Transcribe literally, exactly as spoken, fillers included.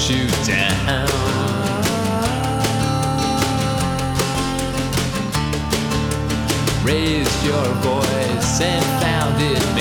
hunt you down. Raised your voice and found it